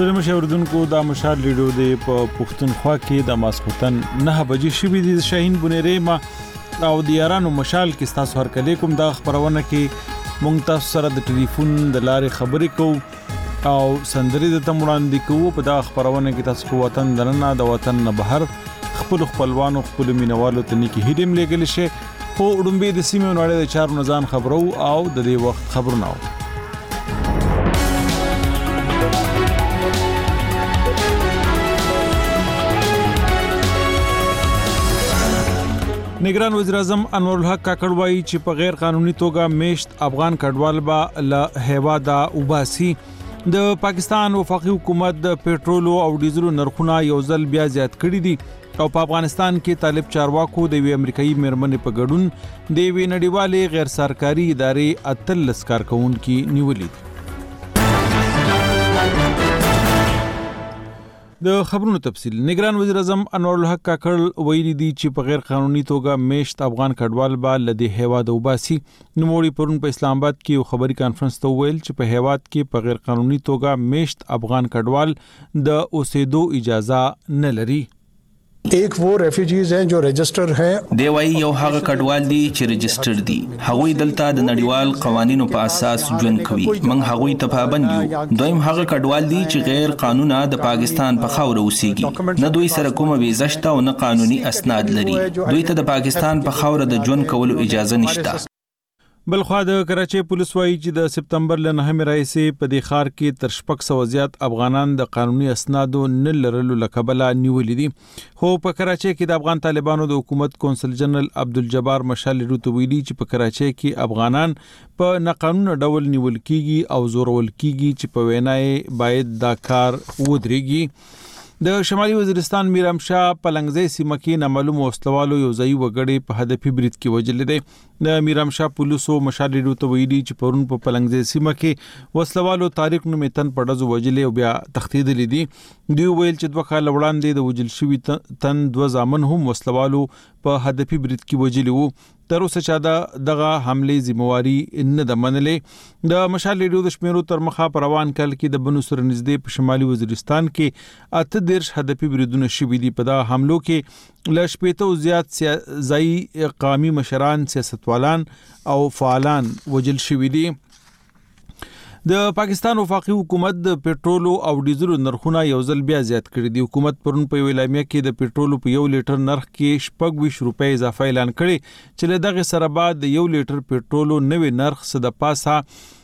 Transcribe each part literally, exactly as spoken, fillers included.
ستړي مشه اردوونکو دا مشال لیډو دی په پښتونخوا کې د ماسختن نه بجې شوې د شاهین بنيرې ما او د یارانو مشال کې تاسو هر کله کوم دا خبرونه کې مونږ تاسو سره د ټلیفون د لارې خبرې کوو او سندري د تمړاندې کوو په دا خبرونه کې تاسو کو وطن درنه د وطن نه بهر خپل خپلوانو خپل مینوالو ته نیکی هیرم لګل شي خو وډمبه د سیمه نړۍ د چارو نزان خبرو او د دې وخت خبرونه نگران وزیر اعظم انور الحق کاکړ وایي چې په غیر قانوني توګه میشت افغان کډوال به له هیواده وباسي د پاکستان وفاقي حکومت د پېټرول او ډیزل نرخونه یو ځل بیا زیات کړي دي او په افغانستان کې طالب چارواکو د وی امریکایي میرمنې په ګډون د وی نړیوالې غیر سرکاري ادارې اتلس کارکونکو نیولې د خبرونو تفصیل نگران وزیر اعظم انور الحق کاکړ ویلي دي چې په غیر قانوني توګه میشت افغان کډوال به لدی هیواده وباسي نوموړي پرون په اسلام آباد کې یو خبري کانفرنس ته ویل چې په هیواد کې په غیر قانوني توګه میشت افغان کډوال د اوسېدو اجازه نه لري एक वो रेफ्यूजीज हैं जो रजिस्टर हैं دی وای یو هغه کډوال دي چې رجسټر دي هغوی دلته د نړیوال قوانینو په اساس ژوند کوي موږ هغوی ته پابند یو دویم هغه کډوال دي چې غیر قانوني د پاکستان په خاوره اوسېږي نه دوی سره کومه ویزه شته او نه قانوني اسناد لري دوی ته د پاکستان په خاوره د ژوند کولو اجازه نشته بلخوا د کراچۍ پولیس وایي چې د سپتمبر ل نهمې راځي په دې ښار کې تر شپږ سوه زیات افغانان د قانوني اسنادو نه لرلو لکبله نیولې دي خو په کراچۍ کې د افغان طالبانو د حکومت کونسل جنرال عبدالجبار مشال روته ویلي چې په کراچۍ کې افغانان په ناقانونه ډول نیول کیږي او زورول کیږي چې په وینای باید دا کار ودرېږي د شمالي وزیرستان میرامشاه پلنګزي سیمه کې نامعلوم وسلوالو یو ځای وګړي په هدفي برید کې وجل دي د میرامشاه پولیسو مشال روته ویلي چې پرون په پلنګزي سیمه کې وسلوالو طارق نومتن پړځو وجلې او بیا تختیدل دي دوی ویل چې دوه کال وړاندې د وجل شوی تن دوه ځامن هم وسلوالو په هدفي برید کې وجلی وو تر اوسه چا دغه حمله ذمہواری نه د منلې د مشال ریډیو د شمیرو تر مخه پروان کل کې د بنو سر نږدې په شمالي وزیرستان کې اته دیرش هدفي بریدونه شوي دي په دا حملو کې ل شپېته زیات ځای قومي مشران سیاستوالان او فعالان وجل شوي دي د پاکستان وفاقي حکومت د پېټرول او ډیزل نرخونه یو ځل بیا زیات کړي دي حکومت پرون په اعلامیه کې د پېټرول په یو لیټر نرخ کې شپږ ویشت روپۍ اضافه اعلان کړي چې له دغه سره بعد د یو لیټر پېټرول نوې نرخ صد پاسه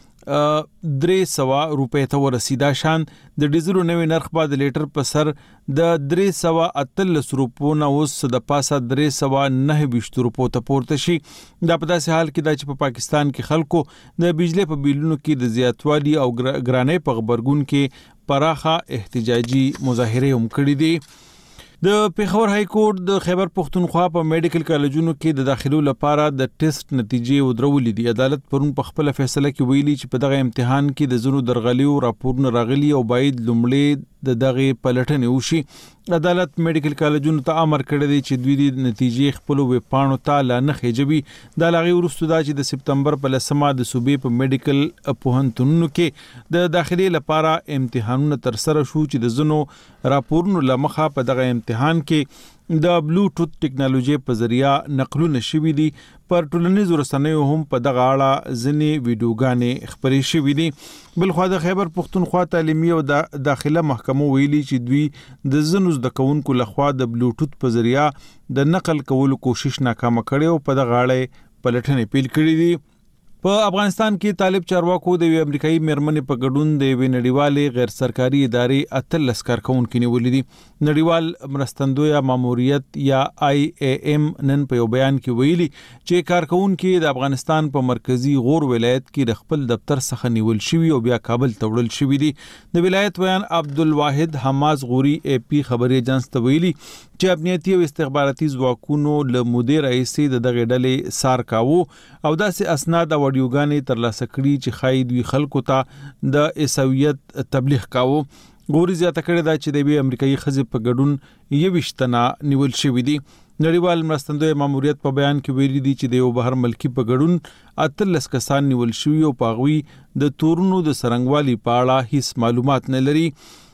درې سوه روپۍ ته ورسیدا شان د ډیزل نوې نرخ بعد لیټر په سر د درې سوه اتلس روپو نه اوس د پاسه درې سوه نه ویشت روپو ته پورته شي دا په داسې حال کې دا چې په پاکستان کې خلکو د بجلی په بیلونو کې د زیاتوالي او ګرانۍ په خبرګون کې پراخه احتجاجي مظاهره هم کړې دي د پیښور های کورټ د خیبر پښتونخوا په میډیکل کالجونو کې د داخلو لپاره د ټیسټ نتیجې ودرولې دي عدالت پرون په خپل فیصله کې ویلي چې په دغه امتحان کې د زونو درغلیو راپورونه راغلي او باید لومړی د دغه پلټنې وشي عدالت میډیکل کالجونو ته امر کړی دی چې دوی د نتیجې خپل ویب پاڼو ته لا نه خېجوي د لاغي ورستو دا چې د سپتمبر په لسمه د صوبې په میډیکل پوهنتونونو کې د داخلي لپاره امتحانونه تر سره شو چې د زونو راپورونو لمخه په دغه امتحان کې د بلوټوث ټیکنالوژي په ذریعہ نقلونه شوي دي پر ټولنیزو رسنیو هم په دغه اړه ځینې ویډیوګانې خپرې شوي دي بلخوا د خیبر پښتونخوا تعلیمي او د داخله محکمو ویلي چې دوی د زنو زده کوونکو لخوا د بلوټوث په ذریعہ د نقل کولو کوشش ناکامه کړي او په دغه اړه پلټنې پیل کړې دي په افغانستان کې طالب چارواکو د امریکایي میرمنې په ګډون د نړیوالې غیر سرکاري ادارې اتلس کارکونکو نیولې دي نړیوال مرستندویه ماموریت یا آی ای ایم نن په یو بیان کې ویلي چې کارکونکو د افغانستان په مرکزی غور ولایت کې د خپل دفتر څخه نیول شوی او بیا کابل ته وړل شوی دي د ولایت بیان عبدالواحد حماس غوري ای پی خبري ایجنس ته ویلي چې امنیتي او استخباراتي ځواکونو له مدیر رئیس د دغه ډلې سار کاوه او داسې اسناد او ویډیوګانې ترلاسه کړي چې خای دوی خلکو ته د عیسویت تبلیغ کاوه غوري زیاته کړې دا چې د امریکایي خزې په ګډون یوشتنا نیول شوی دي نړیوال مرستندوی ماموریت په بیان کې ویلي دي چې د یو بهر ملکی په ګډون اتلس کسان نیول شوی او پاغوي د تورونو د سرنګوالي په اړه هیڅ معلومات نه لري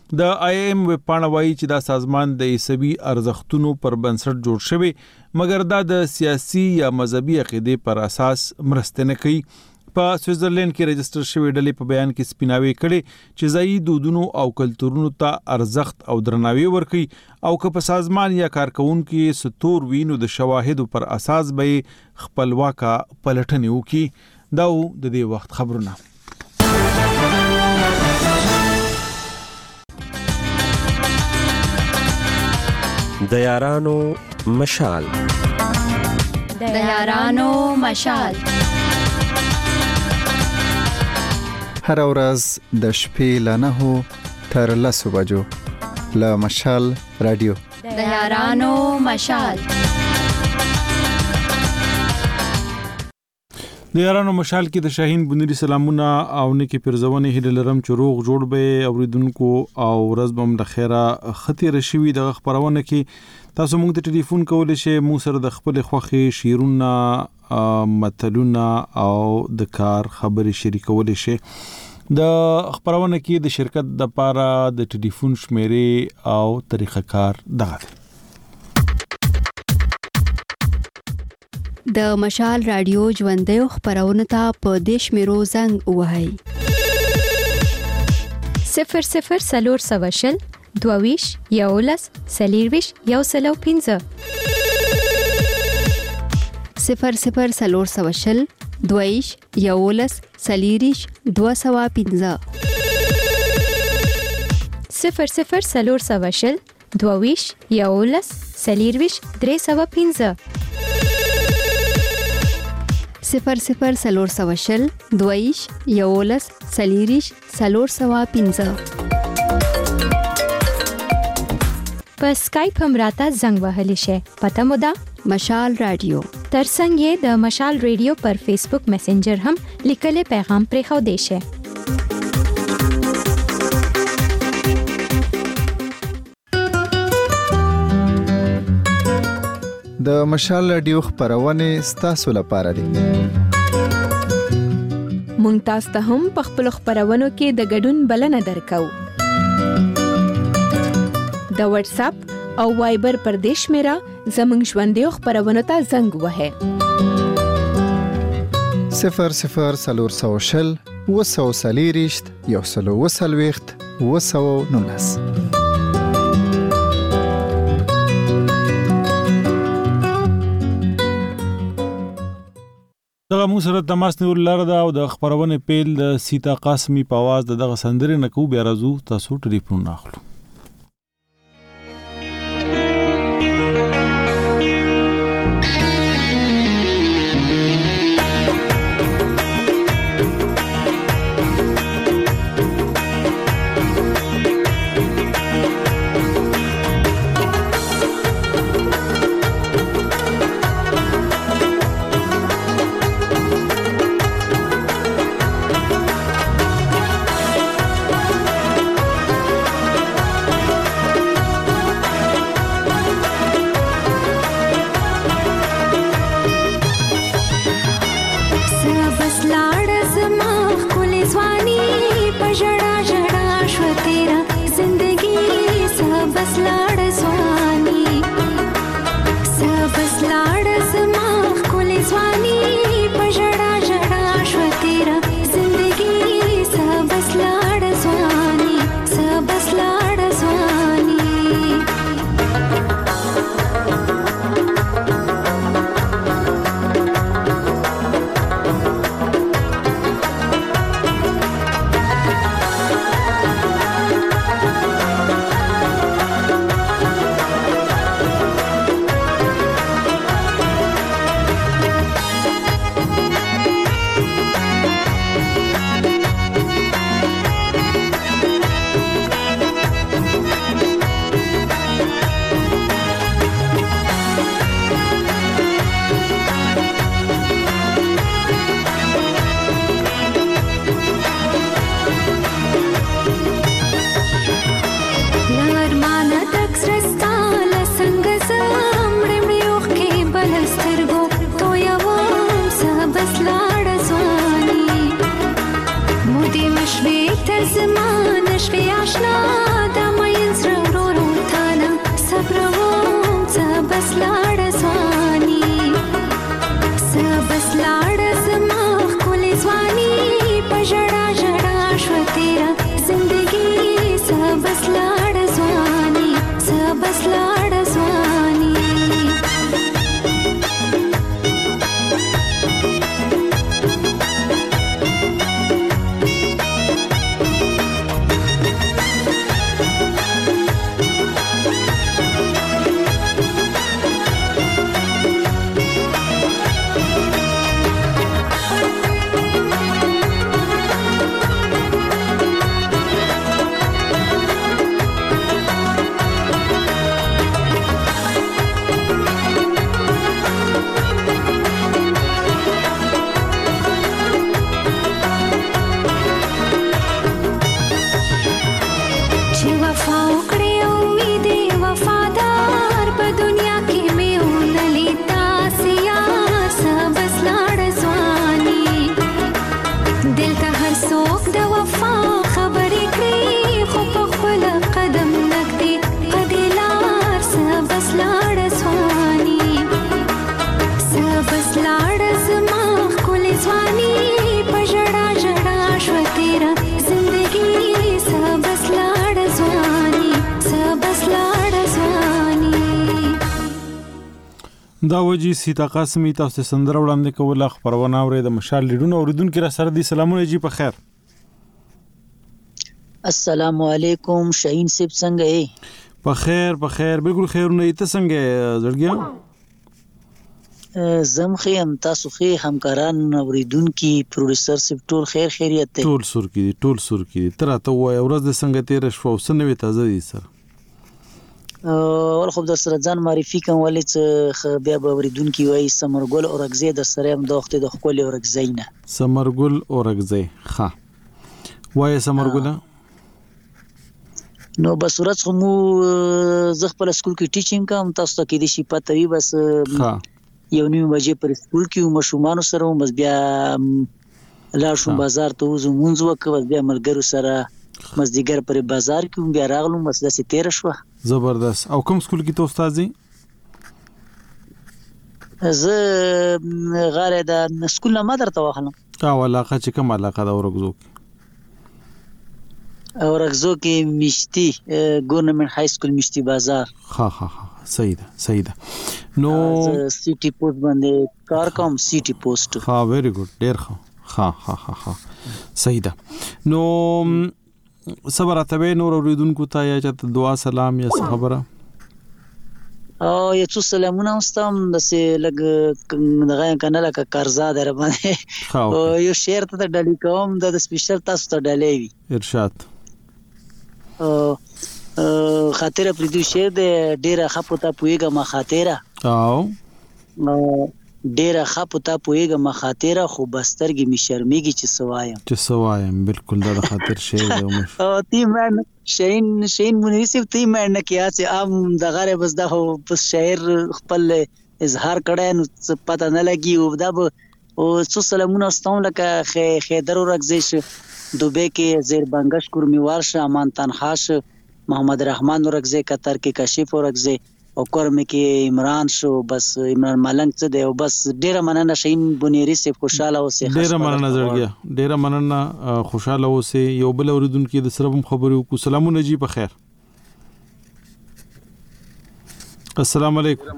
د آی ایم وپاڼه وایي چې دا سازمان د عیسوي ارزښتونو پر بنسټ جوړ شوی مګر دا د سیاسي یا مذهبي عقیدې پر اساس مرسته نه کوي. په سویټزرلند کې رجستر شوی ډلې په بیان کې سپیناوي کړي چې ځایي دودونو او کلتورونو ته ارزښت او درناوی ورکړي او که په سازمان یا کارکونکو ستور وینو د شواهدو پر اساس به خپلواکه پلټنې وکړي. دا د دې وخت خبرونه. د یارانو مشال د یارانو مشال هر ورځ د شپې له نهو تر لسو بجو له مشال رادیو د یارانو مشال د یارانو مشال کې د شاهین بنيري سلامونه او نکي پرزونه هیلرم چروغ جوړ به اوریدونکو او ورځبم د خیره خطي رشوي د خبرونه کې تاسو موږ ته ټلیفون کولای شئ مو سره د خپل خوخي شیرونه متلونه او د کار خبري شریکولای شئ. د خبرونه کې د شرکت د پاره د ټلیفون شمیرې او طریقه کار دغه د مشال رادیو ژوندې خبرونه ته په دیش میرو زنګ وهاي صفر صفر سلور سواشل دوویش یولس سلیرویش یو سلو پینزه صفر صفر سلور سواشل دوویش یولس سلیریش دو سوا پینزه صفر صفر سلور سواشل دوویش یولس سلیرویش درې سوا پینزه صفر صفر سلور سواشل دویش یولس سلیریش سلور سوا پینزه. په سکایپ هم راته زنګ وهلی شي. پته مو ده مشال رادیو. ترڅنګ یې د مشال رادیو پر فیسبوک میسنجر هم لیکلي پیغام پرې خو دی شي. د مشال رادیو خبرونه ستاسو لپاره دي. مونږ تاسو ته هم په خپل خبرونو کې د ګډون بلنه درکو. د واتس اپ او وایبر پر دیش میرا زمنګ ژوندې خبرونو ته زنګ وهه. صفر صفر سلور سوشل وسو سلیریشت یو سلو وسلويخت وسو نونس. دغه مو سره تماس نیول لاره دا او د خبرونه پیل د سیتا قاسمی په आवाज دغه سندرې نکو بیا راځو تاسو ټلیفون اخلو. دا وجی سیتا قاسمی تاسو سندره وړاندې کوله خبرونه اورې د مشال لیډونو اوریدونکو را سره دي سلامونه جی په خیر السلام علیکم شاهین صاحب څنګه یې په خیر په خیر بالکل خیرونه ته څنګه زړګیا زم خیم تاسو خې همکاران اوریدونکو پروډوسر صاحب ټول خیر خیریت ته ټول سر کې ټول سر کې تر ته وای ورځ د څنګه تیر شو وسنوي تازه دي سر ول خو در سره ځان معرفي کوم ولې چې بیا به اوریدونکو وای سمرګل اورګزی د سره هم دوخته د خپل اورګزی نه سمرګل اورګزی ها وای سمرګل نو بس ورځ خو مو زه خپل سکول کې ټیچینګ کوم تاسو ته کې دي شي پته وي بس ها یو نیمه بجې پر سکول کې مشومان سره بس بیا لا شو بازار ته وزو مونږ وکړ بیا ملګرو سره مزدیګر پر بازار کې بیا راغلم بس داسې تیر شو زبردست او کوم سکول کې ته استاد زی زه غاره د سکول نه مدر ته واخلم او علاقه چې کوم علاقه دا ورغزو ورغزو کې مشتي ګورنمنت های سکول مشتي بازار ها ها ها صحیح ده صحیح ده نو سیټي پوسټ باندې کار کوم سیټي پوسټ ها ویری ګډ ډیر ښه ها ها ها ها صحیح ده نو صبر اتبه نور اوریدونکو ته یا چې دعا سلام یا خبره او یو څو سلامونه واستم د سه لګ دغه کنه لکه قرضا در باندې او یو شعر ته ډالې کوم د سپیشل تاسو ته ډالې وی ارشاد او خاطر پر دې شعر د ډیره خپوتا پویګه ما خاطره او ډیره خپوتا پویګه ما خاطره خو بسترګي می شرمېږي چې سوایم چې سوایم بالکل دا خاطر شعر دی عمر او تی من شین شین مونږ سیف تی من نه کیا چې ام د غره بس دا بس شاعر خپل اظهار کړه نو پته نه لګي او دا او څو سلامونه استوم لکه خیدر ورغزیش دوبه کې زیر بنگش کورمی ورشه امان تنخاش محمد رحمان ورغزی قطر کې کشف ورغزی او کورم کې عمران شو بس عمران ملنګ څه دی او بس ډیره مننه شین بنيري سي خوشاله اوسه ډیره مننه زړګیا ډیره مننه خوشاله اوسه یو بل اوریدونکو د سره خبرو کو سلامونه جی په خیر السلام علیکم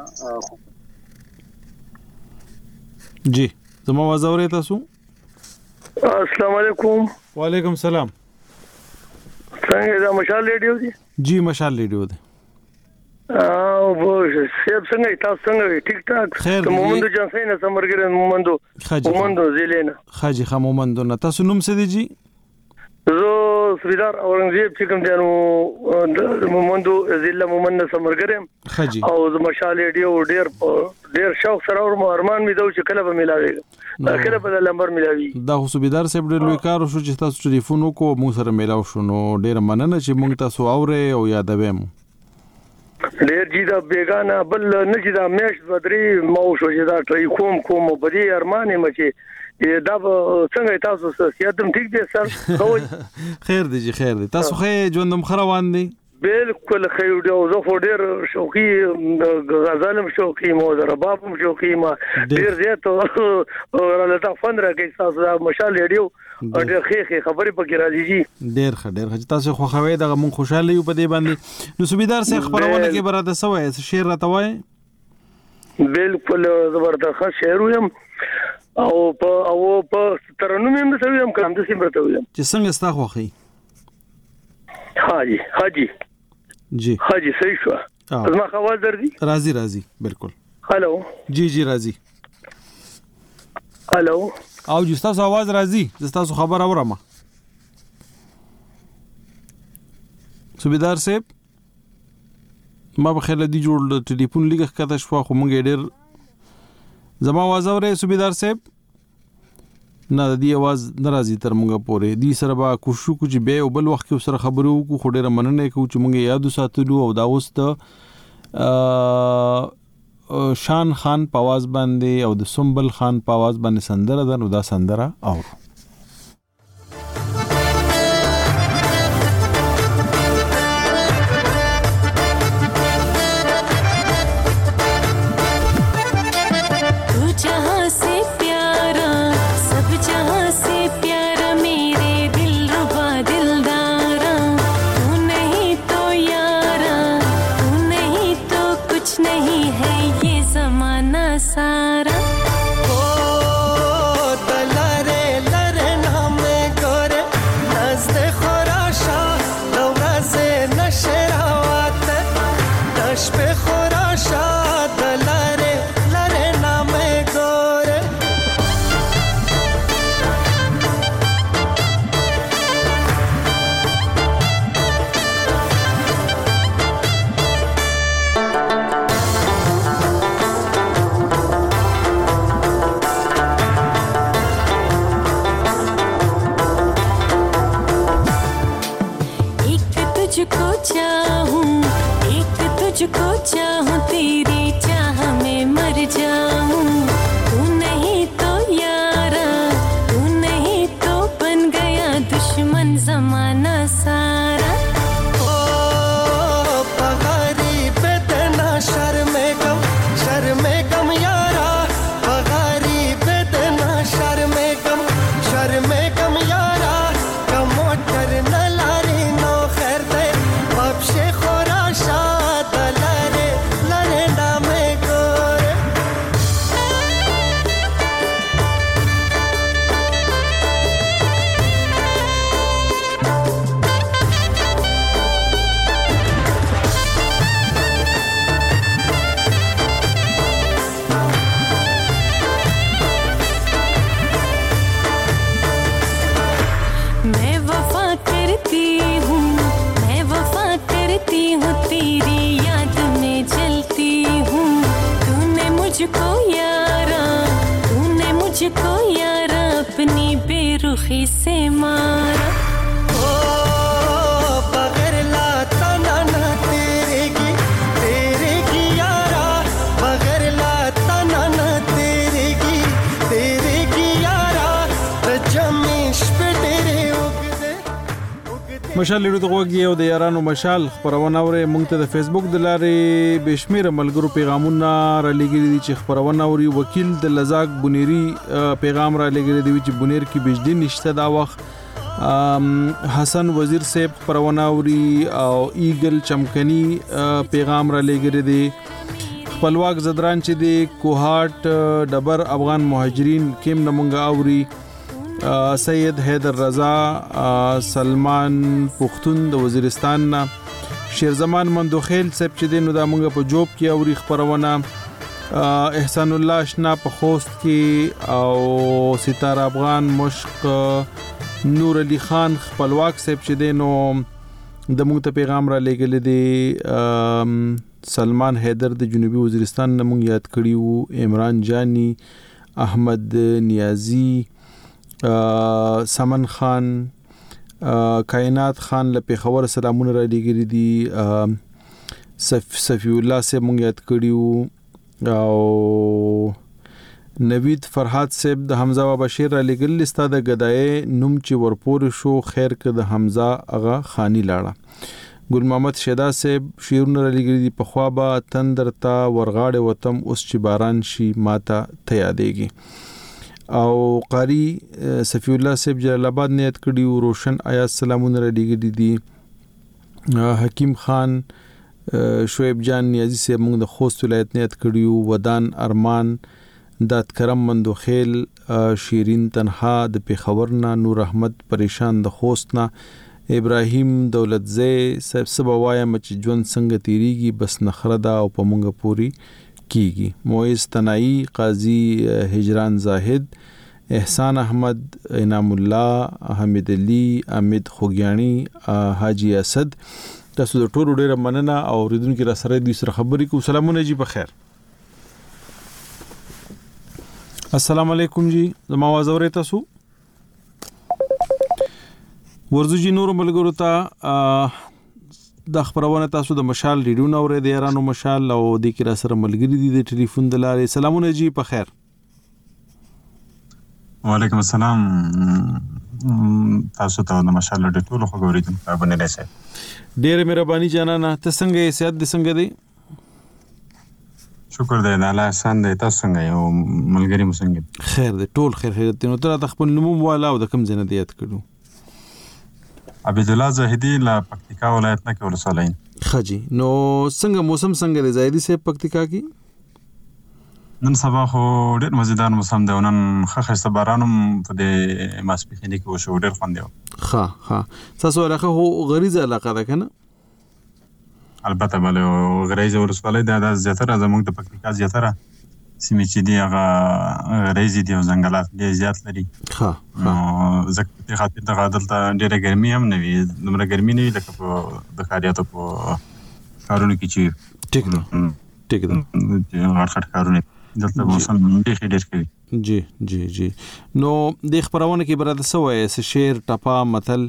جی زما आवाज اورئ تاسو السلام علیکم وعلیکم السلام څنګه دا مشال ریډیو دی جی مشال ریډیو دی او بوش سیب څنګه تاسو څنګه ټیک ټاک ته مومندو جانسین سمرګر مومندو مومندو زیلینا خاجي خمومندو نه تاسو نوم څه دی جی زه سریدار اورنګزیب چې کوم دانو مومندو زیله مومند سمرګر خاجي او د مشال ریډیو ډیر ډیر شوق سره او ارمان می دو چې کله به ملاوي کله به لمبر ملاوي دا خو سوبیدار صاحب ډیر لوی کار شو چې تاسو ټلیفون وکړو موږ سره ملاو شو نو ډیر مننه چې موږ تاسو اورئ او یادوي مو ډیر جی دا بیگانه بل نه چې دا میش بدري مو شو چې دا ټری کوم کوم بدی ارمانه مچي دا څنګه تاسو سیادم ټیک دي سر خیر دی جی خیر دی تاسو خې ژوندم خروان دي بالکل خیر دی او زه خو ډیر شوقي غزالم شوقي مو ربابم شوقي ما ډیر زیات ورلته فن راکې تاسو مشال ریډیو ډیر خې خبرې پکې راځي جی ډیر ښه ډیر ښه تاسو خو خوي دغه مون خوشاله یو په دې باندې نو سوبیدار سره خبرونه کې براته سوې شعر راته وای بالکل زبردست شعر ویم او په او په ترنم هم څه ویم کوم د سیمرته ویم چې څنګه ستا خوخي حاجی حاجی جی حاجی صحیح شو زما خواز درځي راضي راضي بالکل هالو جی جی راضي هالو او جی تاسو आवाज راځي تاسو خبر اورم سوبیدار صاحب ما به خله دی جوړ ټلیفون لګه کته شو خو مونږ ډېر زما आवाज اورې سوبیدار صاحب نه دی आवाज ناراضي تر مونږه پورې دی سره با کوشش کو چې به بل وخت کې سره خبرو کو خو ډېر مننه کو چې مونږه یادو ساتلو او دا اوس ته شان خان پاواز باندې او د سنبل خان پاواز باندې سندره ده نو دا سندره اور नहीं है ये ज़माना باش بخورا شاد لره لره نامه گوره तुझको चाहूं एक तुझको चाहूं तेरी चाह में मर जाऊं तू नहीं तो यारा तू नहीं तो बन गया दुश्मन जमाना सारा ओ पगारी पे देना शर्मे गम शर्मे गम यारा पगारी पे देना शर्मे गम शर्मे गम यारा कमोटर न लारी नो खैर दे बापशे खोरा शाद लरे लरे नामे गोरे मैं वफा करती हूँ मैं वफा करती हूँ तेरी याद में जलती हूँ तूने मुझको यारा तूने मुझको यारा अपनी बेरुखी से मारा ओ बगैर लाता ना ना तेरे की तेरे की यारा बगैर लाता ना ना तेरे की तेरे की यारा रजमीश पे तेरे उगदे مشال لري دغه وګي او د یارانو مشال خبرونه اوري مونږ ته د فیسبوک د لارې بشمیر ملګرو پیغامونه را لګري دي چې خبرونه اوري وکیل د لزاق بنيري پیغام را لګري دي چې بنیر کې بجلی نشته دا وخت حسن وزیر صاحب خبرونه اوري او ایګل چمکني پیغام را لګري دي خپلواک زدران چې د کوهات ډبر افغان مهاجرین کیم نمونګه اوري سید حیدر رضا سلمان پختون د وزیرستان نا شیرزمان مندوخیل صاحب چې دینو د مونږ په جوب کې اوري خبرونه احسان الله آشنا په خوست کې او ستاره افغان مشق نور علي خان خپلواک صاحب چې دینو د مونږ ته پیغام را لګل دي سلمان حیدر د جنوبي وزیرستان نه مونږ یاد کړیو عمران جانی احمد نیازی سمن خان کائنات خان له پیښور سلامونه را لګري دي صفی الله سے مونږ یاد کړیو او نوید فرحات صاحب د حمزه و بشیر را لګل استاد غدای نوم چې ورپور شو خیر ک د حمزه اغا خانی لاړه ګل محمد شیدا صاحب شیرونه را لګري دي په خوابه تندرتا ورغاړه وتم اوس چې باران شي ماته ته یادېږي او قاری صفی الله صاحب جلال آباد نه یاد کړیو روشن آیا سلامونه را لګري دي حکیم خان شعیب جان نیازی صاحب موږ د خوست ولایت نه یاد کړیو ودان ارمان دات کرم مندوخیل شیرین تنها د پیښورنا نور احمد پریشان د خوستنا ابراهیم دولتزی صاحب سبا وایم چې ژوند څنګه تیریږي بس نخردا او پمنګ پوری کیږي مویز تنائی قاضی هجران زاهد احسان احمد انعام الله حمید علی امید خوګیانی حاجی اسد تاسو د ټولو ډیره مننه او ریدونکو را سره د سره خبرې کو سلامونه جی په خیر السلام علیکم جی زما आवाज اورئ تاسو ورزو جی نور ملګرو ته د خبرونه تاسو د مشال ریډیو نو ورې د یارانو مشال او د کیرا سره ملګری دي د ټلیفون د لارې سلامونه جی په خیر وعلیکم السلام تاسو ته د مشال د ټولو خبرې د باندې راځي ډېر مهرباني جانانه ته څنګه یې صحت دې څنګه دی شکر دی الله احسان دی تاسو څنګه یو ملګری مو څنګه خیر دی ټول خیر خیر ته نو تر خپل نوم والا او د کوم ځای نه یاد کړو عبد الله زاهدی لا پکتیکا ولایت نه کې ولسوالین خجی نو څنګه موسم څنګه دی زاهدی سے پکتیکا کې نن سبا خو ډېر مزیدار موسم دی نن خخه بارانم په دې ماسپخینه کې وشو ډېر خوند دی ها ها تاسو علاقه هو غریزه علاقه ده کنه البته بل غریزه ورسولای د زیاتره زموږ د پکتیکا زیاتره سیمې چې دی هغه غریزي دی او ځنګلات ډېر زیات لري. ها نو ځکه په خاطر دغه دلته ډېره ګرمي هم نه وي، دومره ګرمي نه وي لکه په د ښاریاتو په ښارونو کې چې ټیک ده ټیک ده غټ غټ ښارونه دلته موسم ډېر ډېر کوي. جی جی جی نو د خبرونه کې براته څه وایي څه شعر ټپه متل؟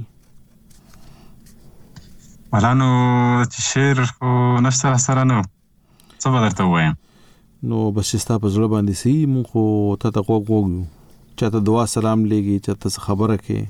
ولانو چې شعر خو نشته سره نو څه به درته ووایم. نو بس ستا په زړه باندې سي مونږ خو ته ته غوږ وږو چاته دعا سلام لګي چاته خبره کې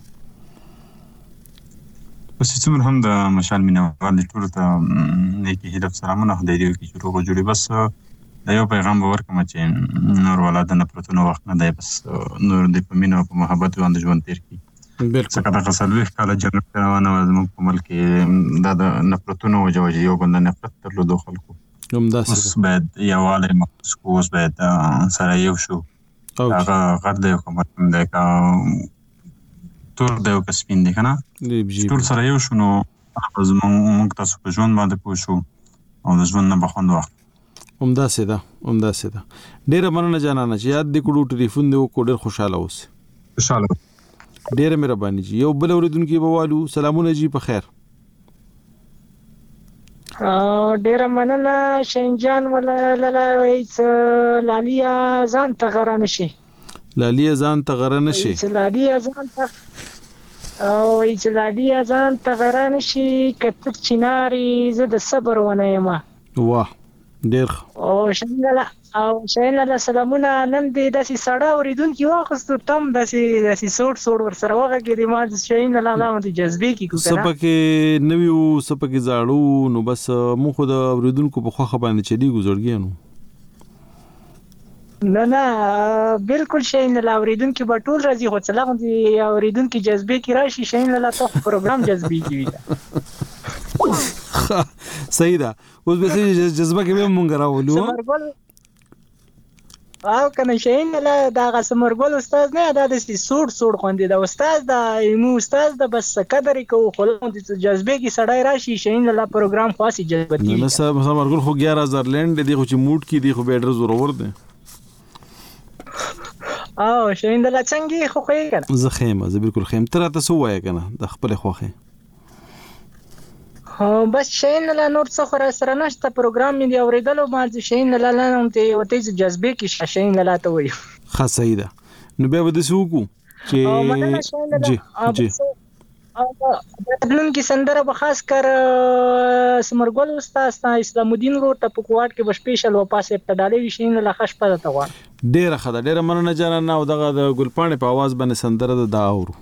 بس څومره هم د مشال مینوال دي ټول ته نیکی هدف سلامونه خدای دې وکړي چې روغ جوړي. بس دا یو پیغام به ورکړم چې نور ولادت نه پرتونه وخت نه دی، بس نور دې په مینه او په محبت باندې ژوند تیر کړي. ځکه دغه څلوېښت کاله جنګ روانه وه زموږ په ملک کې، دا د نفرتونو وجه وجه یو بل نه نفرت درلودو خلکو. اوس باید یووالی محسوس کړو، اوس باید سره یو شو. هغه غر دی او که مریم دی که تور دی او که سپین دی که نه، ټول سره یو شو نو موږ تاسو په ژوند باندې پوه شو او د ژوند نه به خوند واخلو. همداسې ده همداسې ده. ډېره مننه جانانه چې یاد دې کړو، ټلیفون دې وکړو، ډېر خوشحاله اوسې. خوشحاله ډېره مهرباني جي. یو بل اورېدونکي به والو. سلامونه جي، په خیر. ډېره مننه شینجان ولاله وایي چې لالیا ځان ته غره نه شي. لالیا ځان ته غره نه شي چې لالیا ځان ته وایي چې لالیا ځان ته غره نه شي که ته چنارې زه د صبر ونه یم. واه ډېر او شینلاله او شینلاله سلامونه. نن دې داسې ساړه اورېدونکي واخیستو تم داسې داسې سوړ سوړ ورسره وغږېدې ما د شینلاله باندې جذبې کړي که څه پکې نوي وو څه پکې زاړه نو بس موږ خو د اورېدونکو په خوښه باندې چلیږو زړګیانو. نه نه بالکل شینلاله اورېدونکي به ټول راځي، خو څه لا غوندې اورېدونکي جذبې کې راشي شینلاله ته خو پروګرام جذبې کې وي. صحیح ده. اوس به سې جذبه کې به مونږ راولو او کنه شین له دا سمرګل استاد نه دا د سوړ سوړ خوندې دا استاد دا ایمو استاد دا بس قدر کو خلون د جذبې کې سړای راشي شین له پروګرام خاصي جذبتي نه سمرګل خو اغیار هزار لند دی خو چې موډ کې دی خو بیډر زورور دی. او شین له څنګه خو خې کنه زه خیمه زه بالکل خیم تر تاسو وای کنه د خپل خوخه بس شین له نور څه خره سره نشته پروګرام مې دی اوریدلو ما شین له لاله ته وته جذبې کې شین له لاته وای خاصه ده نو به ود سوکو چې جی جی دبلون کې سندره به خاص کر سمرګل استاد اسلام الدین رو ټپکوات کې به سپیشل و پاسه ابتدالي شین له خش پته تا وای ډیره خدای ډیره مننه جانانه او دغه د ګلپانې په आवाज باندې سندره د داورو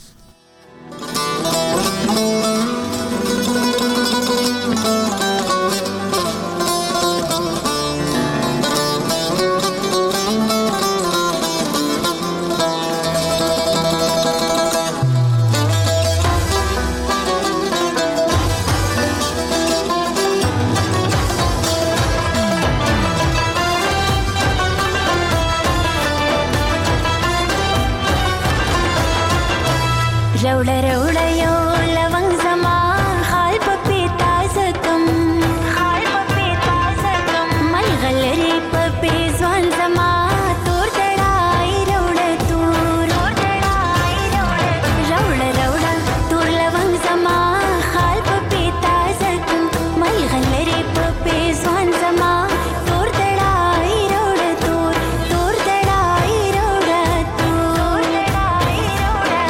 रौड़ा रौड़ा यो लवंग जमा खाल पपीता जकम खाल पपीता जकम मल गलरी पपी जवान जमा तोर दड़ाई रौड़ा तूर तोर दड़ाई रौड़ा रौड़ा रौड़ा तोर लवंग जमा खाल पपीता जकम मल गलरी पपी जवान जमा तोर दड़ाई रौड़ा तूर तोर दड़ाई रौड़ा तूर दड़ाई रौड़ा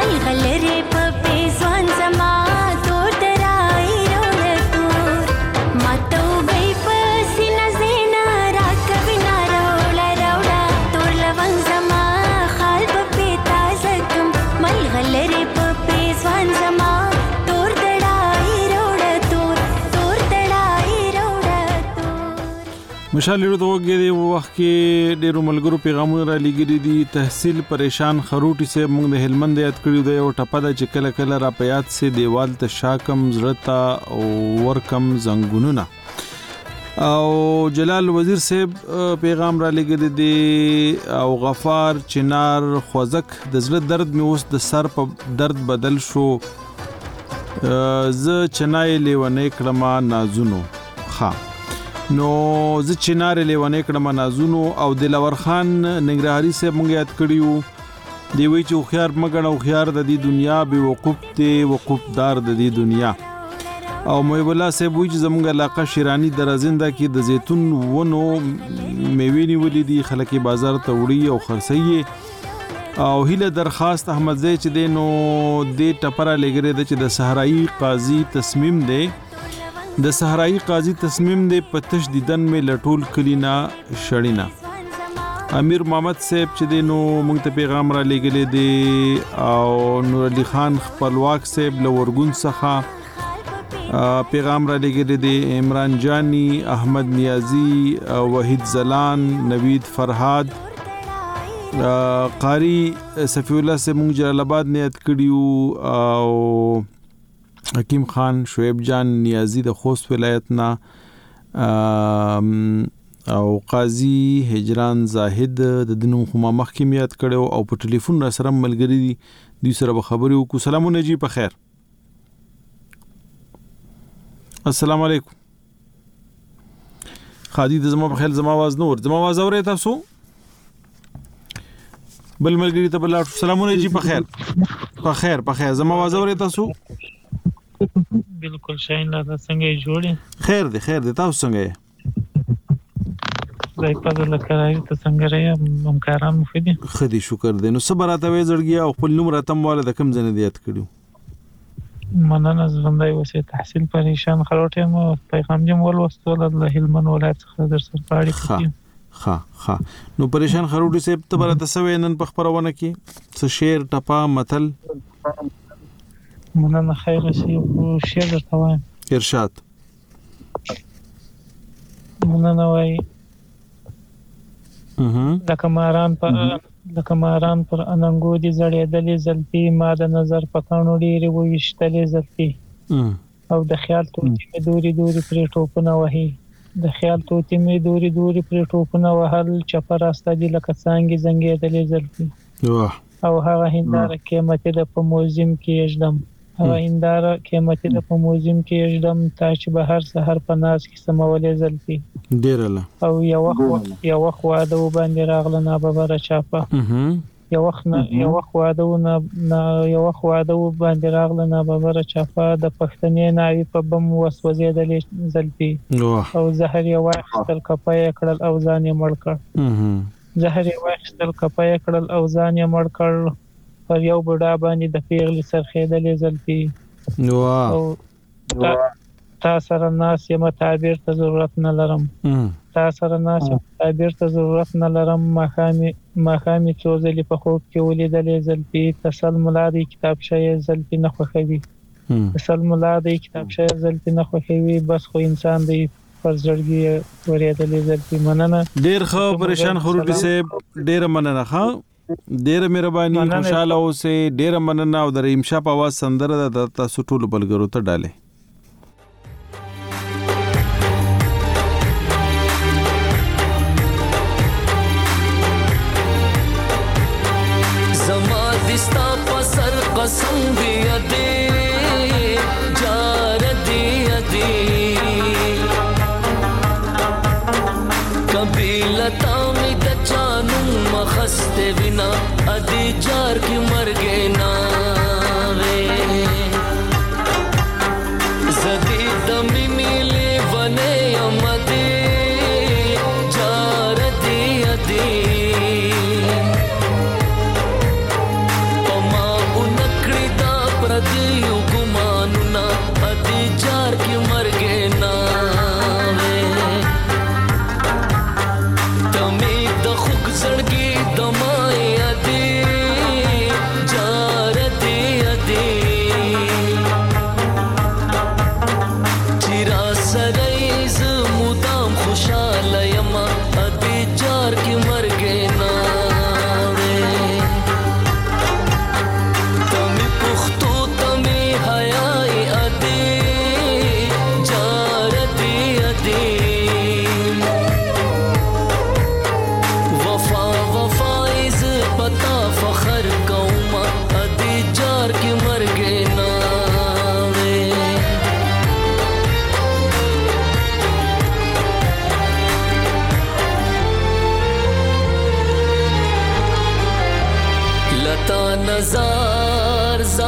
ملغلره په پیزوان زما تور درای روړ تور ماتو گئی په سینه زینا را کوي ناروړه روړه تور لونګ زما خال په پیتا زکم ملغلره په پیزوان زما تور درای روړ تور تور درای روړ تور. مشال لرو دوګې دی وخت کې ډیرو ملګرو پیغامونه را لګیدي دي. تحصیل پریشان خروټي سے موږ د هلمند یاد کړیو دی او ټپه د چکل کله را پیات سے دیوال ته شاکم زړتا او ورکم زنګونونه. او جلال وزیر صاحب پیغام را لګیدي دي او غفار چنار خوځک د زړه درد می اوس د سر په درد بدل شو ز چنای لیونه کړما نازونو ها نو ز چنار لیونه کړما نازونو. او دلور خان ننګرهاري سے مونږ یاد کړیو دی وی چې خيار مګنه او خيار د دې دنیا به وقوف ته وقوف دار د دې دنیا. او محب الله صاحب وی چې زمونږ علاقه شیرانی درازنده کې د زیتون ونو میوې نیولې دي خلک بازار ته وړي او خرڅي. او هله درخواست احمد زئی چې دینو د ټپره لګره د چې د صحرایي قاضي تصمیم دی د صحرایي قاضي تصمیم دی پتش دیدن می لټول کلینا شړینا. امیر محمد صاحب چې دینو موږ ته پیغام را لګلې دی او نور علي خان خپلواک صاحب لورګون څخه پیغام را لګلې دی. عمران جانی احمد نیازی وحید زلان نوید فرهاد قاری صفی الله سے مونږ جلال آباد نه یاد کړیو او حکیم خان شعیب جان نیازی د خوست ولایت نه او قاضي هجران زاهد د دنو خما محکم یاد کړو او په ټلیفون را سره ملګری دي دوی سره به خبرې وکړو. سلامونه جی په خیر. السلام علیکم. خادي د زما په خیر زما आवाज نور زما आवाज اورئ تاسو بل ملګری ته بل سلامونه جی په خیر په خیر په خیر زما आवाज اورئ تاسو بالکل شاین لا څنګه جوړی خیر دی خیر دی تاسو څنګه یې زای په دغه کارای ته څنګه راي همکاران مفیدي خدي شکر دی. نو صبراته وې زړګیا او خپل نوم راته مواله د کم ځنه دیات کړو مننه زندای وسه تحصیل پریشان خروټه مو پیغام جام ول وستول د هلمن ولایت څخه در سر پاړی کړی. ها ها نو پریشان خروټي سه ته برته سوي نن په خبرونه کې څه شعر ټپا متل مننه خیر شي او شعر درته وایم ارشاد مننه وای لکه ماران پر لکه ماران پر اننګو دي زړېدلې زلفي ما د نظر پکانو ډېرې وښتلې زلفي او د خیال توتي دوري دوري پرې ټوپونه وهي د خیال توتي مې دوري دوري پرې ټوپونه وهل چپر راسته دي لکه څنګه زنګېدلې زلفي او هغه هنداره قیمتي د په موزیم کې یجدم هغه هنداره قیمتي د په موزیم کې یجدم تا چې به هر سحر په ناز کې سمولې زلفي ډیرله او یو وخت یو وخت واده وباندې راغله نه ببره چاپه یو وخت نه یو وخت واده نه یو وخت واده وباندې راغله نه ببره چاپه د پښتنې ناوي په بم وسوځېدلې زلفي او زهر یې واخیستل کپه یې کړل او ځان یې مړ کړ زهر یې واخیستل کپه یې کړل او ځان یې مړ کړ پر یو بډا باندې د پیغلې سرخېدلې زلفي او تا سره ناس یم تعبیر ته ضرورت نه لرم تا سره ناس یم تعبیر ته ضرورت نه لرم ماخامي ماخامي څو ځلې په خوب کې ولیدلې زلفي تسل ملادي کتابچه یې زلفي نه خوښوي تسل ملادي کتابچه یې زلفي نه خوښوي بس خو انسان دی پر زړګي ورېدلې زلفي مننه ډېر ښه پریشان خروټي صاحب ډېر مننه ښه ډېر مهرباني خوشاله اوسئ ډېر مننه او د رحیم شاه په आवाज سندره د تاسو ټول بلګرو ته ډاله قسم دیا دے جار دیا دے کبھی لتا میں دچانوں مخستے بنا ادی جار کی مر گے نا وے زدی دمی ملے بنے امدے جار دیا دے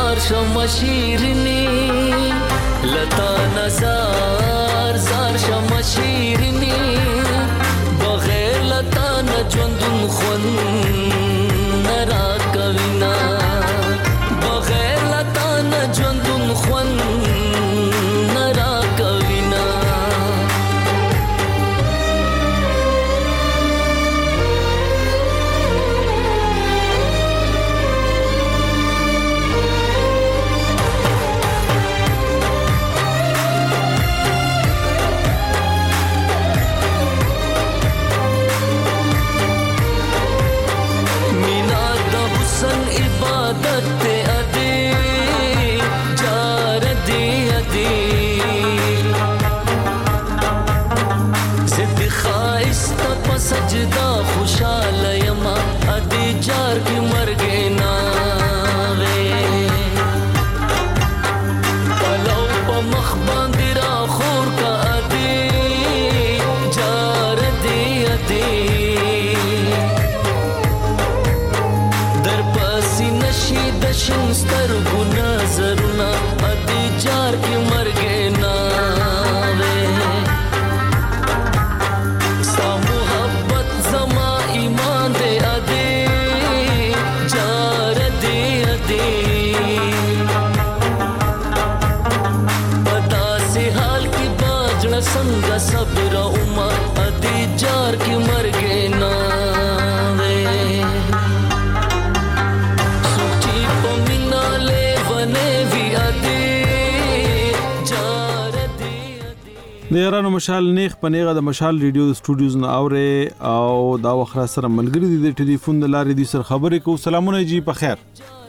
زار شم شیرینی لتا نزار زار شم شیرینی بغیر لتا نجوندون خون نرا کوینا بغیر لتا نجوندون خون نرا کوینا सजदा खुशाल यमा अदी जार की मर गए ना वे पलौ प मख बांदिरा खोर का अदी जार दी अदी दर पसी नशी दशन स्तर गुना जरुना अदी जार की मर गए ना वे संग सब्र उमर अदी जार की मर गए ना वे सुची पमिना ले वने भी अदी जार दी د ایرانو مشال نیخ پنیغه د مشال ریډیو د سټوډیوز نه اوره او دا وخره سره ملګری دي د ټلیفون د لارې دي سره خبرې کو. سلامونه جی په خیر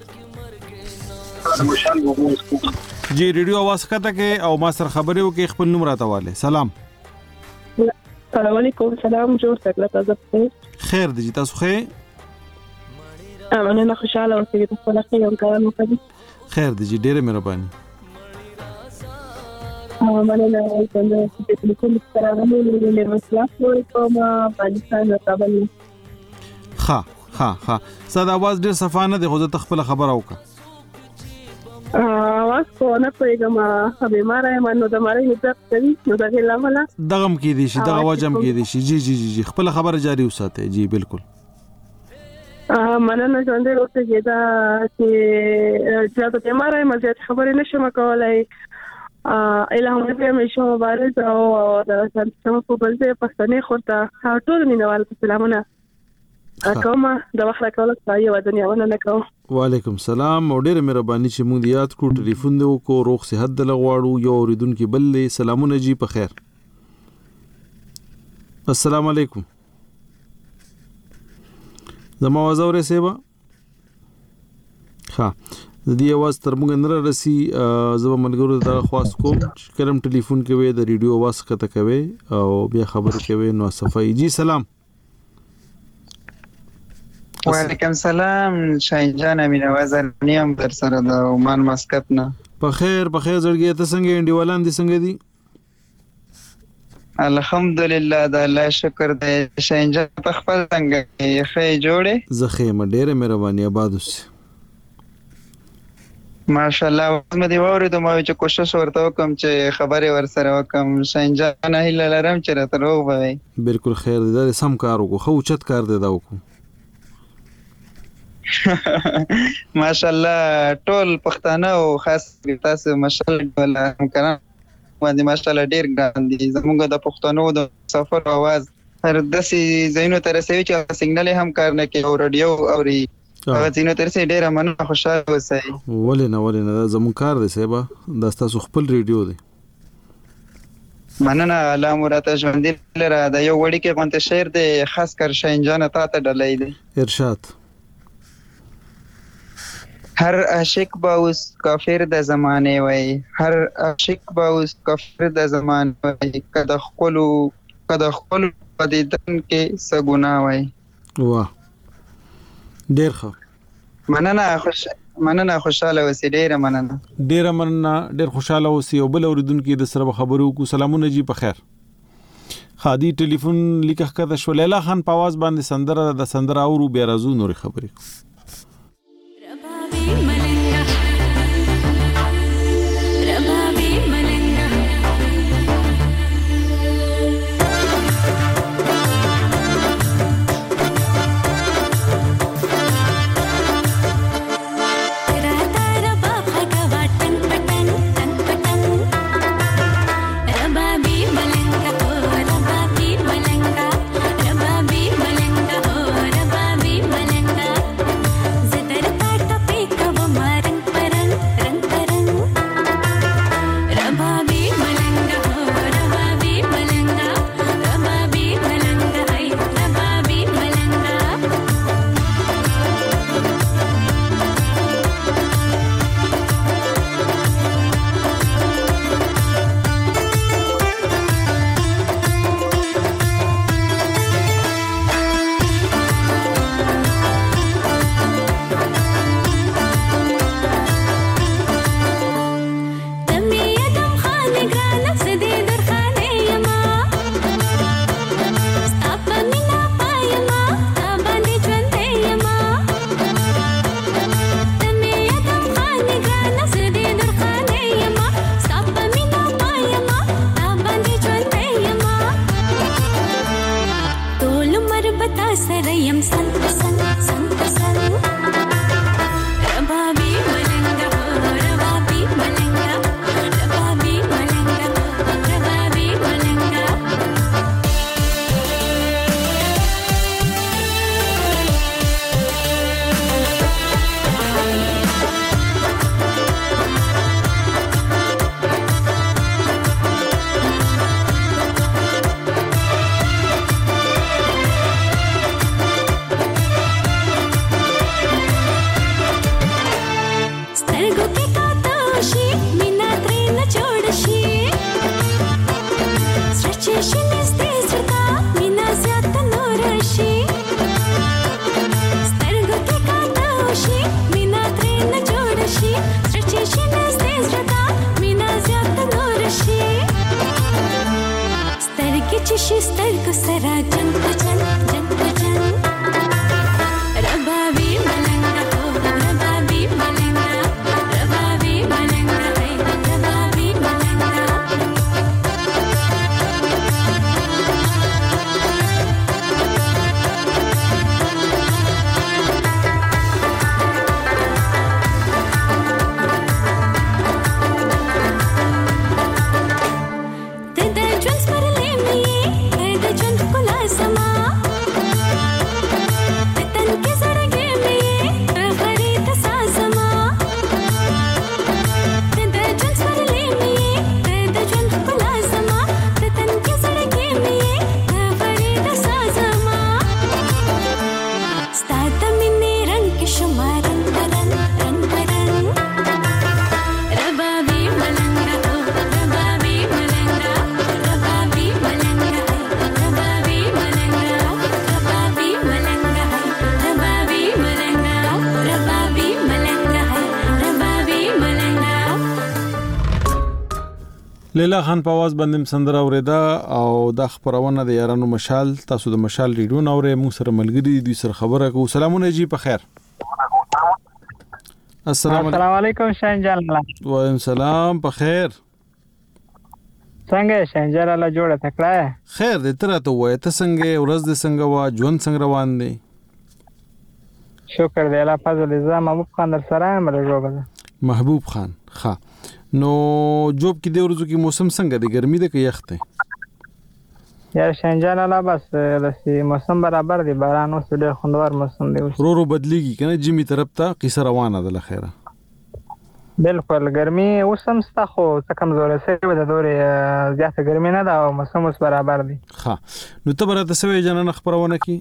جی ریډیو आवाज کته کې او ما سره خبرې وکي خپل نوم راته سلام. السلام علیکم. سلام جوړ تکلا تاسو خیر دي تاسو خیر امنه خوشاله اوسئ تاسو له خیر کارونه کوي خیر دي ډېره مهرباني امنه نه څنګه چې ټلیفون سره غوښتل له مسلا فور کوم پاکستان راغلی ها ها ها صدا आवाज ډېر صفانه دي خو ته خپل خبر اوکا اواز کو نه پیغام بیمار یم نو د ماري نظر کوي نو دا ګل عمله دغم کې دي شي دغه وجم کې دي شي جی جی جی خپل خبر جاری وساته جی بالکل ا مننه څنګه ورته کېدا چې چې ته بیمار یم زه خبرې نشم کولای ا الهام دې مې شو مبارک او د سم په بل ځای پښتنې خورته ټول مینوال سلامونه کومه د وخت راکول ځای و دنیا ونه کوم. وعلیکم السلام او ډېر مهرباني چې مونږ یاد کړو ټلیفون دی کو روغ صحت د لغواړو یو اوریدونکو بل سلامونه جی په خیر. السلام علیکم زما आवाज اورې سیبا ها د دې आवाज تر موږ نه رسي زما ملګرو ته خواست کوم چې کرم ټلیفون کې وې د ریډیو आवाज کته کوي او بیا خبر کوي نو صفای جی سلام. وعلیکم سلام شاهین جان امین आवाज نیم در سره د عمان مسقط نه په خیر په خیر زړګي ته څنګه انډیوالان دي څنګه دي الحمدلله د الله شکر دی شاهین جان په خپل څنګه یې خې جوړه زخه مډېره مهرباني آباد اوسه ماشاءالله مې دی وره د ما چې کوشش ورته وکم چې خبره ور سره وکم شاهین جان هیله لرم چې راته روغ وي بالکل خیر دی دا سم کار وکړو خو چت کار دی دا وکړو ماشاءالله ټول پښتانه او خاص تاسو ماشاءالله ولا همکاران باندې ماشاءالله ډیر ګران دي زموږ د پښتنو د سفر आवाज هر داسې زینو تر سوي چې سیګنال هم کار نه کوي او رادیو اوري هغه زینو تر سي ډیر مننه خوشاله اوسئ. ولې نه ولې نه زموږ کار دی سبا د تاسو خپل ریډیو دی مننه الله مراته ژوند لره دا یو وړي کې غونته شعر دی خاص کر شاهین جان ته ته ډلې دی ارشاد هر عاشق باوس کافر د زمانه وای هر عاشق باوس کافر د زمانه وای کده خپلو کده خپل پدیدن کې سګونا وای واه ډیر ښه مننه خوش مننه خوشاله اوسې ډیر مننه ډیر مننه ډیر خوشاله اوسې او بل اوریدونکو د سره خبرو کو سلامونه جی په خیر. خادي ټلیفون لیکه کده شو لیلا خان په आवाज باندې سندره د سندره اورو بیا راځو نور خبرې शिस्तर को सरा जंग जंग जंग जंग रबाबी मलंगा हो रबाबी मलंगा रबाबी मलंगा है रबाबी मलंगा لیلا خان په आवाज باندې سندره اوریدا او د خبرونه د یارانو مشال تاسو د مشال ریډیو نورې مو سره ملګری دي سره خبره کو سلامونه جی په خیر السلام علیکم شاهین جان وعلیکم السلام په خیر څنګه شاهین جان الله جوړه تکړه خیر دې تر ته وای ته څنګه ورځ دې څنګه وا ژوند څنګه روان دی شکر دې الله فضل زما محبوب خان در سره مرجوبه محبوب خان ها نو جوب کې د ورځو کې موسم څنګه دی ګرمي ده که یخ دی یا شنجان الله بس لسی موسم برابر دی باران اوس ډېر خوندور موسم دی رو رو بدلیږي کنه جمی طرف ته قصه روانه ده لخيره بالکل ګرمي اوس هم ستا خو څه کمزورې سوي د دورې زیاته ګرمي نه ده او موسم اوس برابر دی ها نو ته برته سوي جنانه خبرونه کی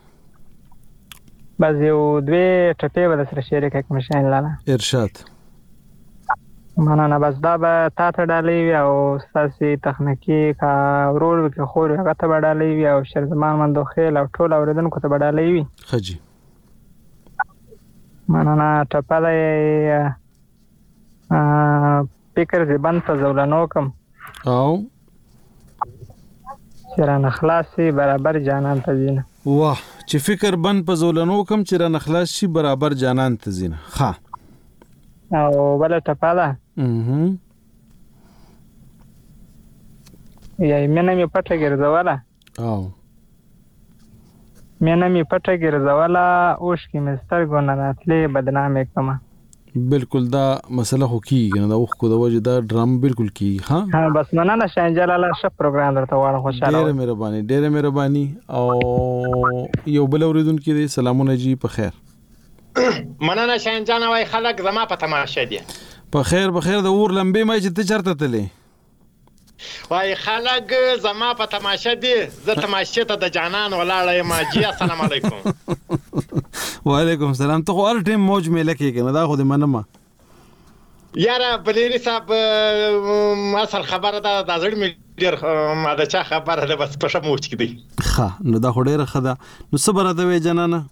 بس یو دوی ټپې ول سره شریک کوم شاین لاله ارشاد مننه بس دا به تا ته ډالې وي او ستاسې تخنیکي کا ورور کې خور هغه ته به ډالې وي او شرزمان مندو خیل او ټول اوریدونکو ته به ډالې وي خجي مننه ټپله فکر دې بند په زولانو کم او چرانه خلاصي برابر جانان ته زینه واه چې فکر بند په زولانو کم چرانه خلاص شي برابر جانان ته زینه ها او بل ټپاله اها یا مینه می پټه ګرځواله او مینه می پټه ګرځواله اوش کې مستر ګونه راتلې بدنامه کما بالکل دا مسله خو کیږي نه دا وخت کو د وجه دا ډرام بالکل کی ها ها بس مننه شانجل الله ش پروګرام درته واړه خوشاله ډېر مهرباني ډېر مهرباني او یو بل اوریدونکو دي سلامونه جی په خیر مننه شاهین جان وای خلک زما په تماشه دي په خیر په خیر د اور لمبې مې چې ته چرته تلې وای خلک زما په تماشه دي زه تماشه ته د جانان ولاړې ما جی السلام علیکم وعلیکم السلام ته هر ټیم موج مې لکه کنه دا خو دې منمه یاره بلیری صاحب اصل خبره ده د زړه مې ډیر ما د چا خبره ده بس په شموچ کې دی ښه نو دا خو ډیره ښه ده نو صبر راته وې جنانه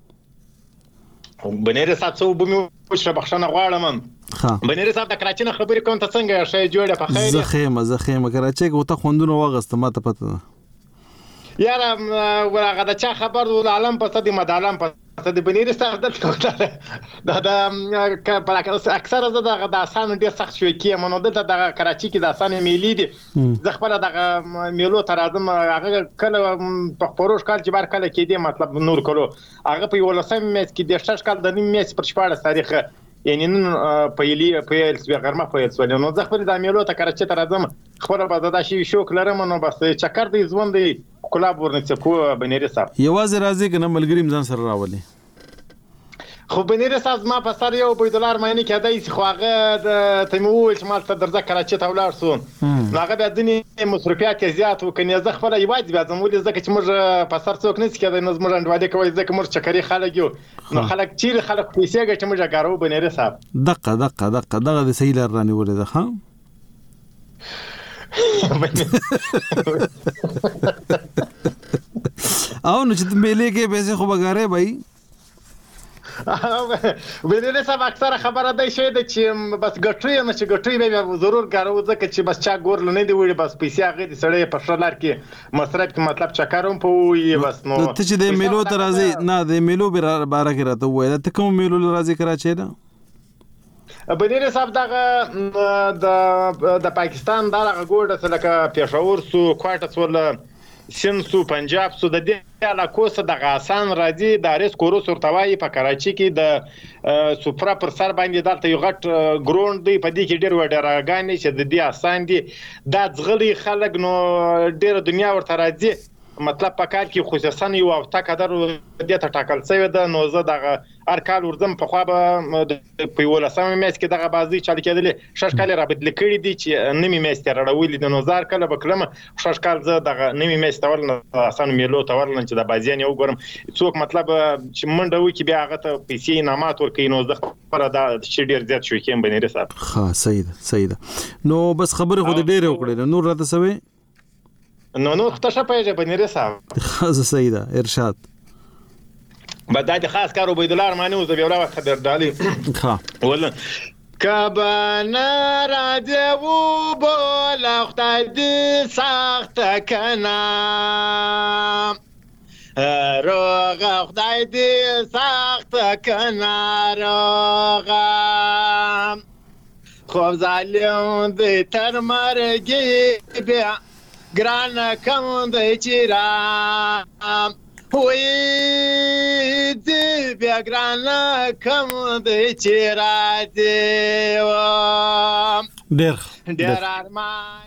بنيري صاحب څو بمو وشره بخښنه غواړم ها بنيري صاحب د کراچۍ نه خبرې کوم ته څنګه شې جوړه په خیر زه خېمه زه خېمه کراچۍ کې وته خوندونه واغسته ما ته پته یاره ورغه د چا خبر ول عالم په صدې مدالم په صدې بنيري صاحب د دا د اکثر زه د آسان ډیر سخت شوی کیم نو د کراچۍ کې د آسان میلې دي زه خپل د میلو تر اعظم هغه کله په پروش کال چې بار کله کې دي مطلب نور کولو هغه په ولسم میس کې د شش کال د نیم میس پر شپاړه تاریخ یعنی نن په یلی په یل غرمه په یل سول نو زه خپل د میلو ته کراچۍ تر اعظم خبره به دا شی شوک لرم نو بس چکر دی ځوند دی کلاب ورنڅ کو بنيري صاحب یوازې راځي کنه ملګری مزان سره راولي خو بنيري صاحب ما په سر یو بې دلار معنی کې دای خو هغه د تیمول چې مال ته درځه کراچۍ ته ولاړ سو هغه د دني مصرفيات زیات وکني زه خپل یوازې بیا زموږ ځکه چې موږ په سر څوک نه سکه د نظم رانډواده کوي ځکه موږ چکرې خلک یو نو خلک چیر خلک پیسې ګټه موږ غارو بنيري صاحب دقه دقه دقه دغه د سهیل رانی ولې ده ها او نو چې ملي کې پیسې خو بګاره بھائی ویلې صاحب اکثره خبره دی شي د چې بس ګټي نه چې ګټي به ضرور کارو ځکه چې بس چا ګور نه دی وړي بس پیسې هغه دي سړی په شلار کې مصرف کې مطلب چکرم په وي بس نو ته چې د میلو تر راځي نه د میلو باره کې راته وای ته کوم میلو راځي کراچي دا بنيري صاحب دغه د د پاکستان دغه ګوډه لکه پېښور سو کوټه سول سین سو پنجاب سو د دې علاقو سره د غاسان راځي د ریس کورو سورتوای په کراچي کې د سوپرا پر سر باندې دلته یو غټ ګراوند دی په دې کې ډېر وډراګانې چې د دې آسان دي دا ځغلي خلک نو ډېر دنیا ورته راځي مطلب په کار کې خصوصا یو هفته قدر د ته ټاکل شوی د نو زه دغه هر کال ورځم په خوا به په یو لسمه میاشت کې دغه بازي چل کېدلې شش کال را بدل کړي دي چې نیمه میاشت راړولې د نوزار کله بکلم شش کال زه دغه نیمه میاشت ورل آسان میلو ته ورل چې د بازیان یو ګورم څوک مطلب چې منډه وکي بیا هغه ته پیسې انعامات ورکړي نو زه پر دا چې ډیر زیات شو کېم بنيري صاحب ها سید سید نو بس خبره خو ډیر وکړه نور راته سوي نو نو ته پېژه بنيري صاحب خاص سیده ارشاد بعد خاص کارو عبید الله ارمانی او زبیولا خبردالي ها ولا کبانا راځو بول خدای دې سخت کنا روغ خدای دې سخت کنا روغ خو ظالم دې تر مرګ بیا ګران کوم د چیرا وې دې بیا ګران کوم د چیرا دې ډېر ډېر ارمان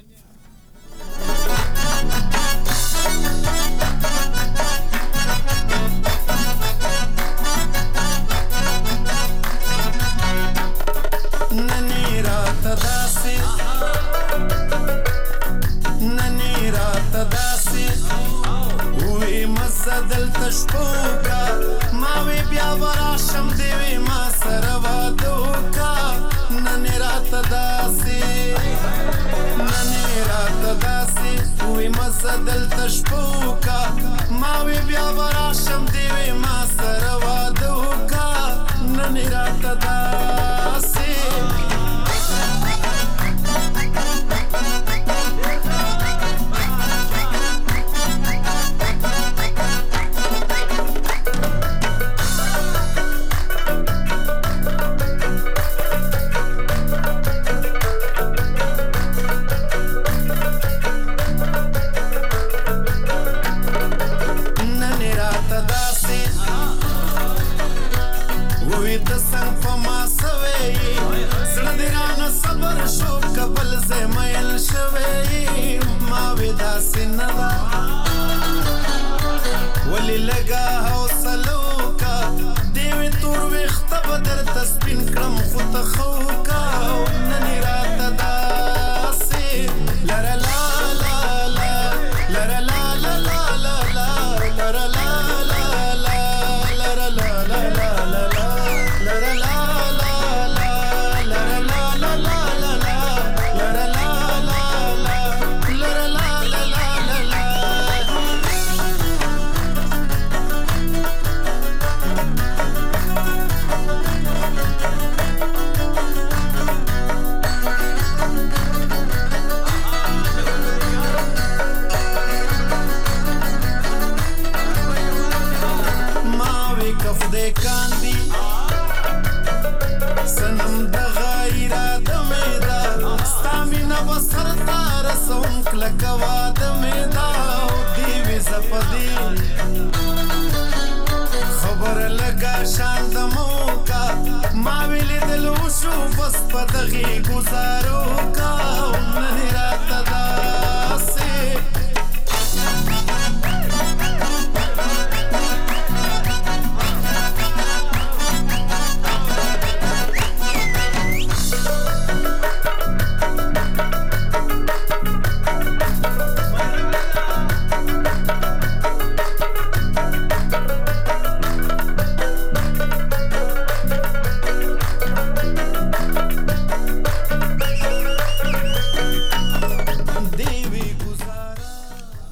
ننی رات داسې تداسي وي مزدل تشبوكا ما وي بيا وراشم ديوي ما سروا دوكا ننيرا تداسي ننيرا تداسي وي مزدل تشبوكا ما وي بيا وراشم ديوي ما سروا دوكا ننيرا تداسي ولی لگا حوصلو کا دیوی تور ویخت بدر تسپین کرم خود خوکا ننی رات داسی لرا لا لا لا لرا لا لا لا لا لا لرا لا لا لا لرا لا لا لا لا لرا لا لا لا لرا لا لا لا لا لرا لا لکواد میدا دیوی زپدی خبر لگا شان دمو کا ما ویل دلو شو بس پدغي گزارو کا ننی رات داسي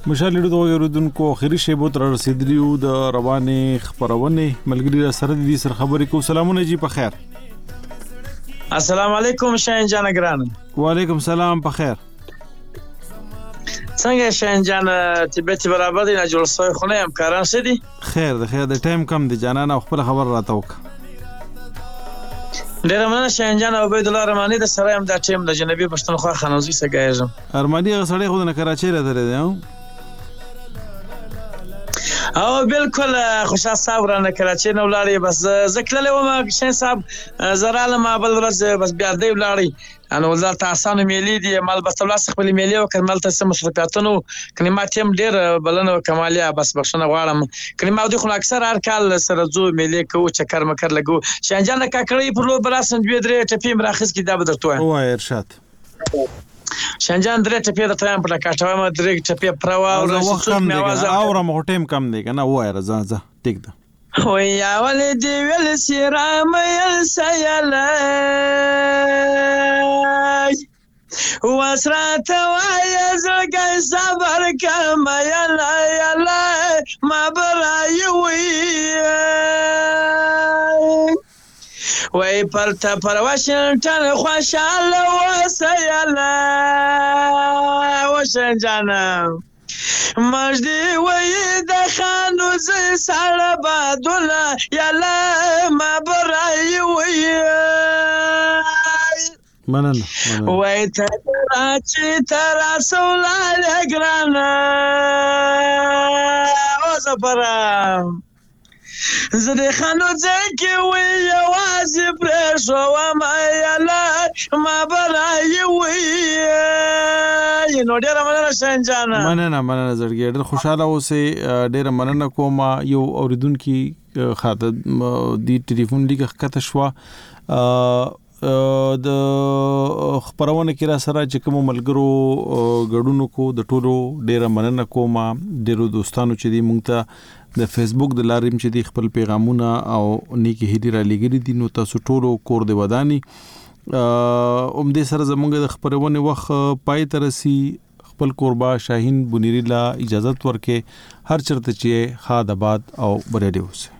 مشال ډو یوردونکو اخیری شیبو تر رسیدلیو د روانې خبرونه ملګری را سره دي سر خبرې کو. سلامونه جی په خیر. السلام علیکم شاهین جان ګران. وعلیکم سلام په خیر. څنګه شاهین جان طبيعت برابر دي نه جوړ سوی خو نه هم کاران څه دي؟ خیر د خیر د ټایم کم دي جانانه خپل خبر راته وک. ډیر مننه شاهین جان او عبید الله رحماني د سره هم د ټیم د جنبي پښتونخوا خنوزي سګایږم. ارماني غسړې خو نه کراچي را درې دی او بالکل خوشا صاحب را نه کراچي نه ولاړې بس زکلل و ما شین صاحب زراله ما بل ورځ بس بیا دی ولاړې انا ولدار تاسانو ملي دي مال بس تلاس خپل ملي او کمال ته مصرفاتونو کلمات هم ډیر بلنه کمالیا بس بخښنه غواړم کلمات خو اکثر هر کال سره زو ملي کو چکر مکر لګو شانجان کاکړی پر لو براسن دوی درې ټپیم راخص کی دا بدرتوه او ارشاد شانجان درې ټپې د تایم په کاټه ما درې ټپې پروا او رسوت می आवाज او مو ټیم کم دی کنه وای رضا ز ټیک ده و یا ولدی ول سیرام یل سیلا واسرات وای زګ صبر کما یلا یلا ما برای وی وای پرته پر واشنگټن خوشاله وسیلا وشنجانا مجدي وای د خانو ز سره بادولا یلا ما برای وی مننه وای ته راچی تر رسول ګرانا او زپرام زده خانو ځکه وی یواز پر شو ما یلا ما برای وی نو ډیر مننه شنجانا مننه مننه زړګی ډیر خوشاله اوسه ډیر مننه کوم یو اوریدونکو خاطر دی ټلیفون لیکه کته شو د خبرونه کې را سره چې کوم ملګرو غړونو کو د ټولو ډیر مننه کوم ډیرو دوستانو چې دی مونږ ته د فیسبوک د لاریم چې دی خپل پیغامونه او نیکی هدي را لګري دي نو تاسو ټولو کور دی ودانی اوم دې سره زمونږ د خبرونه وخت پای ترسي خپل قربا شاهین بنيري لا اجازه ورکې هر چرته چې خاد آباد او بریډیوس